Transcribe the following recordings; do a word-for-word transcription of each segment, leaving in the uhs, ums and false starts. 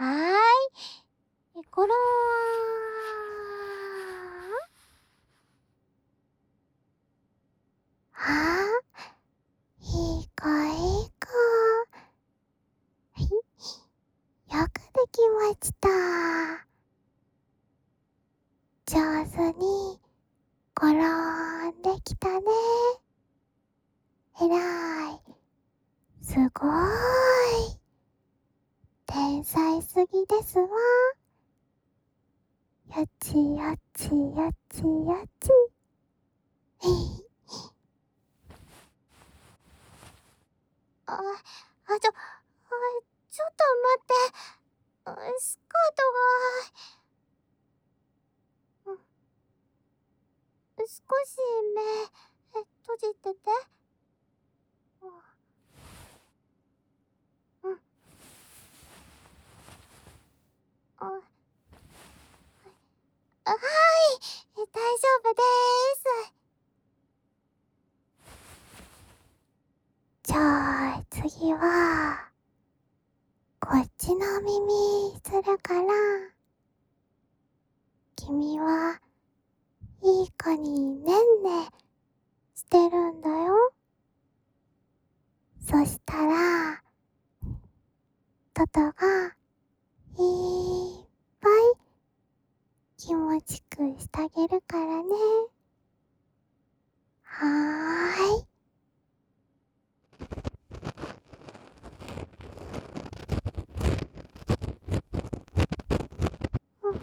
はーい。え、ころーん。はぁ、いい子いい子。よくできました。上手に転んできたね。えらい。すごーい。天才すぎですわ。よちよちよちよち。あ、あ、ちょ、あ、ちょっと待って。あ、スカートが、うん、少し目、え、閉じてて。うん。あ、あ、はい、え、大丈夫でーす。じゃあ、次は、こっちの耳するから、君はいい子にねんねしてるんだよ。そしたら、トトがいっぱい気持ちくしてあげるからね。はーい。うん。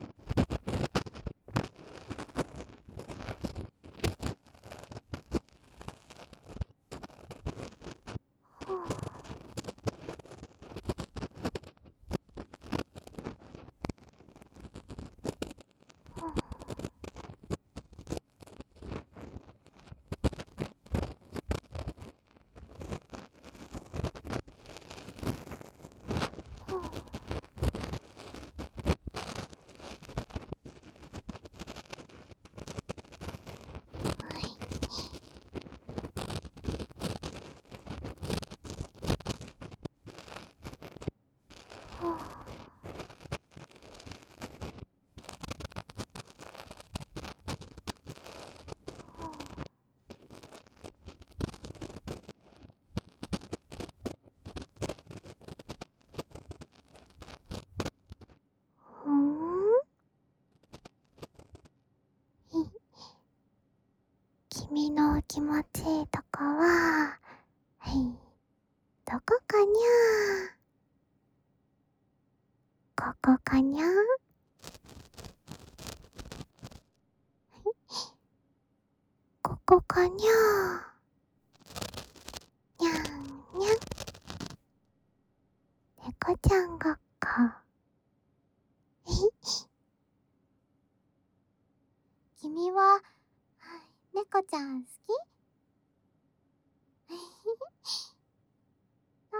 ふん。君の気持ちいいとこは、はい、どこかにゃー。ここかにゃー。ここかにゃー。にゃんにゃん。猫ちゃんごっこ。君は、猫ちゃん好き？あ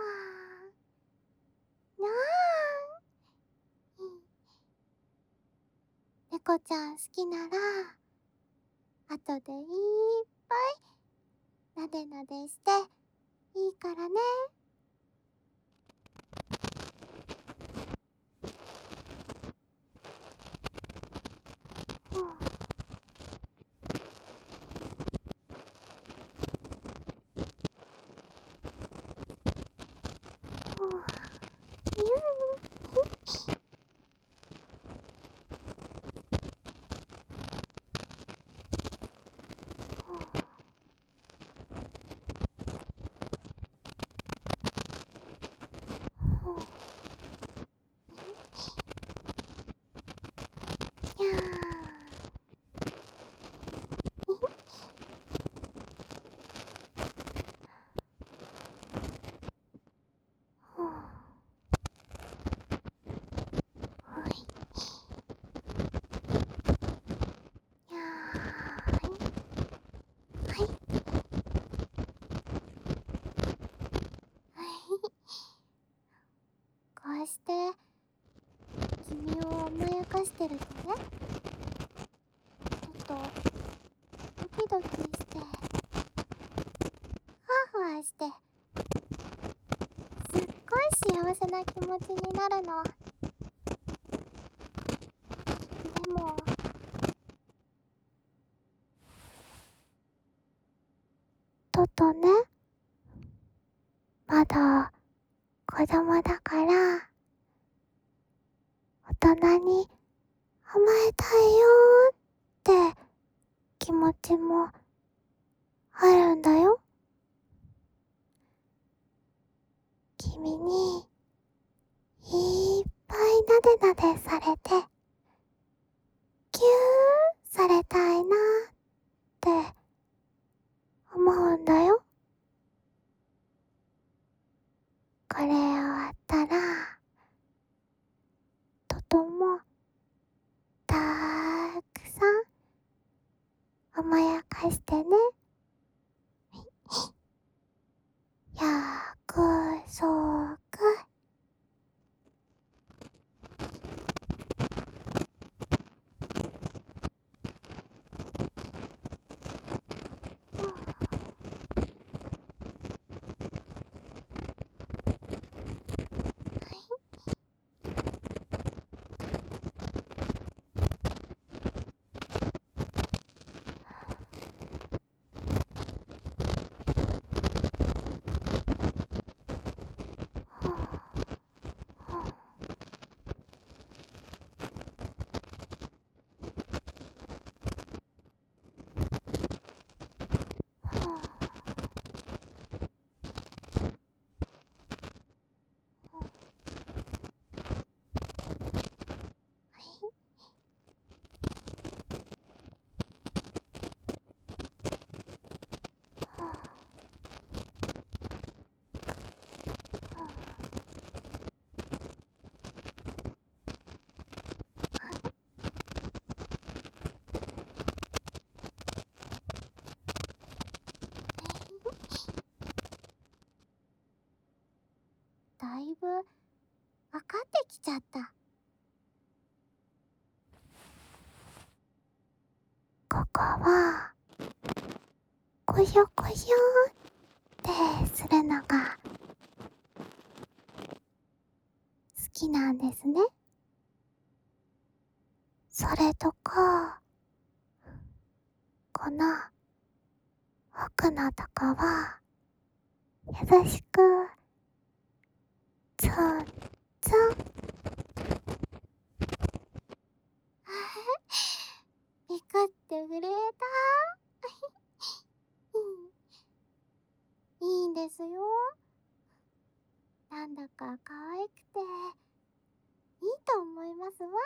ー、なーん。猫ちゃん好きなら、後でいっぱいなでなでしていいからね。うん。うん。にゃー。こうして君を甘やかしてるとね、ちょっとドキドキしてふわふわしてすっごい幸幸せな気持ちになるの。でもトトね、まだ子供だから大人に甘えたいよーって気持ちもあるんだよ。君にいっぱいなでなでされてぎゅーされたいなって思うんだよ。これ終わったらトトもたーくさん甘やかしてね。約束。だいぶ分かってきちゃった。ここはこしょこしょってするのが好きなんですね。それとかこの奥のとこは優しくツンツン。ピクって震えた。いいんですよ。なんだか可愛くていいと思いますわ。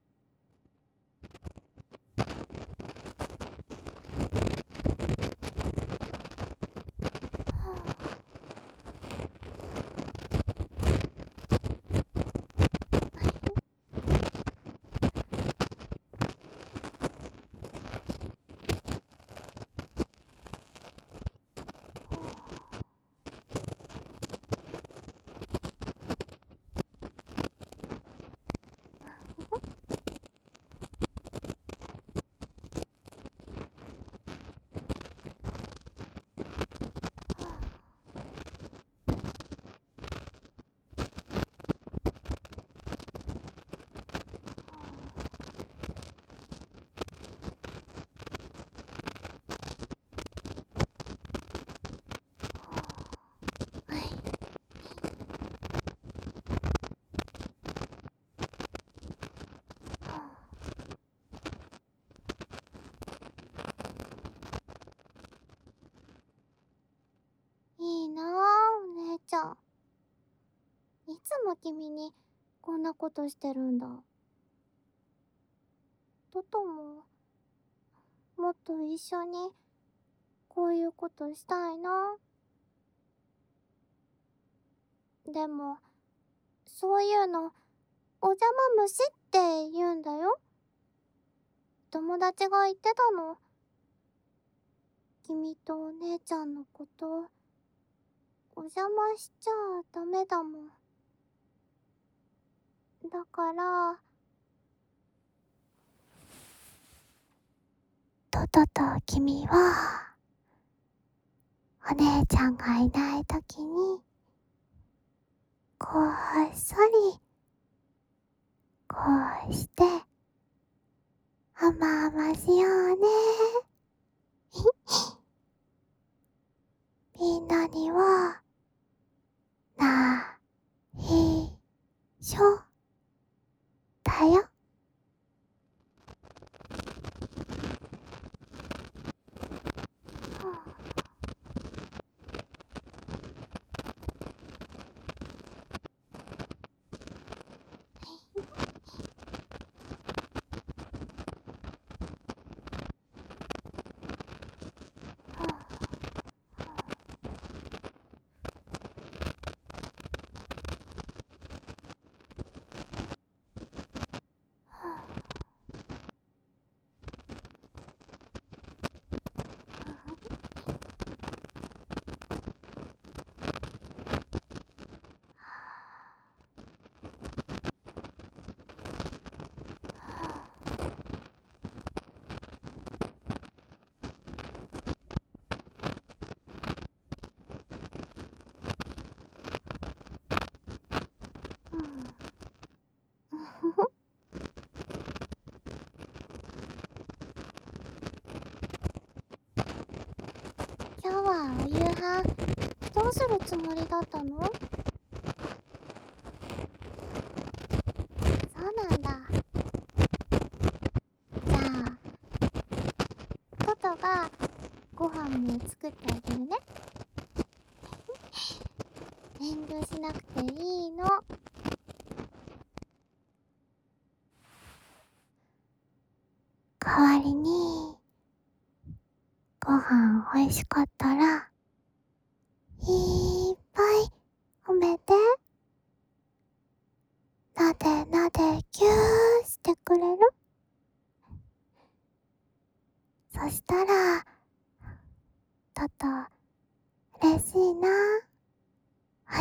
いいなあ、お姉ちゃん。いつも君にこんなことしてるんだ。トトももっと一緒にこういうことしたいな。でもそういうのお邪魔虫って言うんだよ。友達が言ってたの。君とお姉ちゃんのことお邪魔しちゃダメだもん。だからトトと君はお姉ちゃんがいないときにこっそり、こうして、あまあましようね。みんなには、な、い、しょ、だよ。今日はお夕飯どうするつもりだったの？そうなんだ。じゃあトトがご飯も作ってあげるね。遠慮しなくていいの。代わりにご飯おいしかったらいっぱい褒めて。なでなでぎゅーしてくれる？そしたらトト嬉しいな。はい。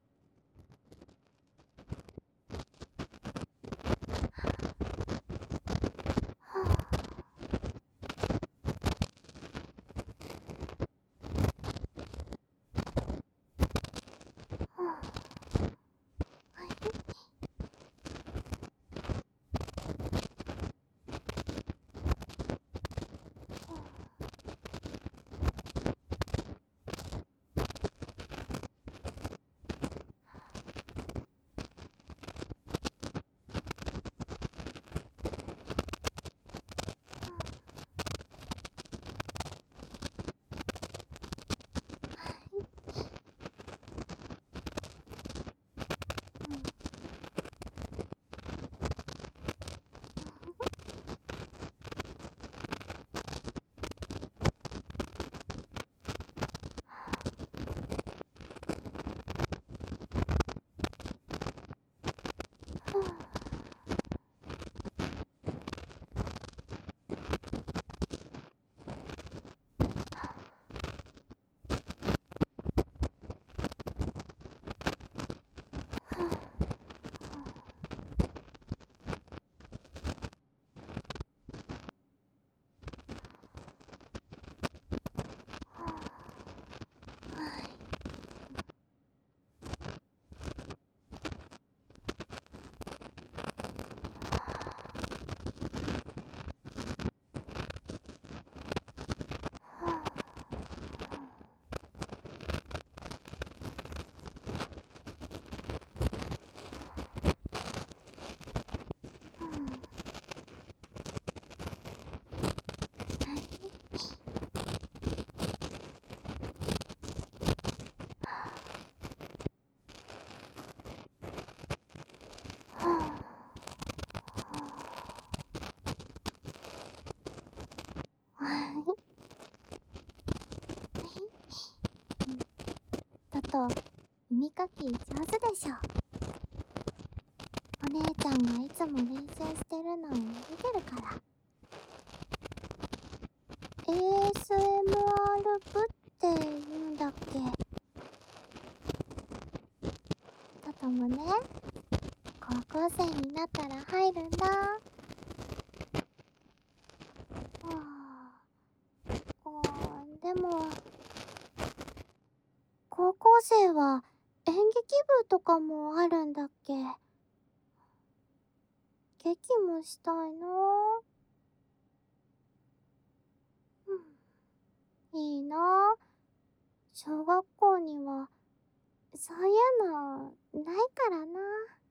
トト、耳かき上手でしょ。お姉ちゃんがいつも練習してるのを見てるから。エーエスエムアール 部って言うんだっけ。トトもね、高校生になったら入るんだ。ああ、でも高校生は演劇部っとかもあるんだっけ？劇もしたいな。うん、いいな。小学校にはそういうのないからな。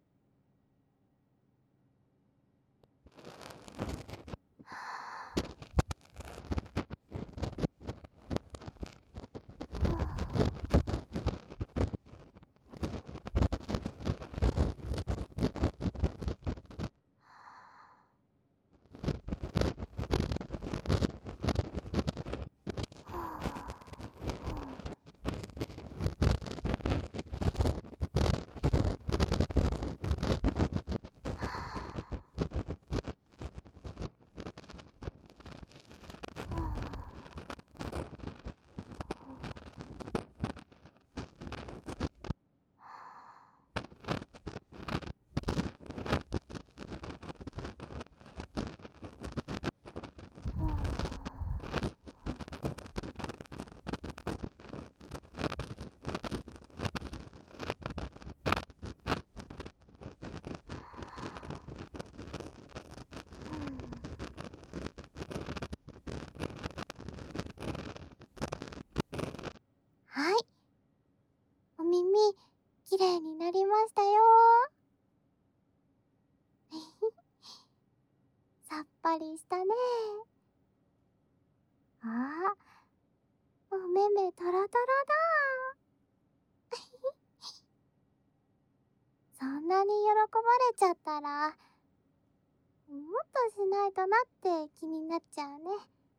はい。お耳、きれいになりましたよ。さっぱりしたね。ああ、お目目トロトロだ。そんなに喜ばれちゃったら、もっとしないとなって気になっちゃうね。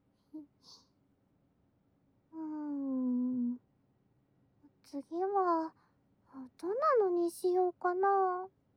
うーん。次は、どんなのにしようかな。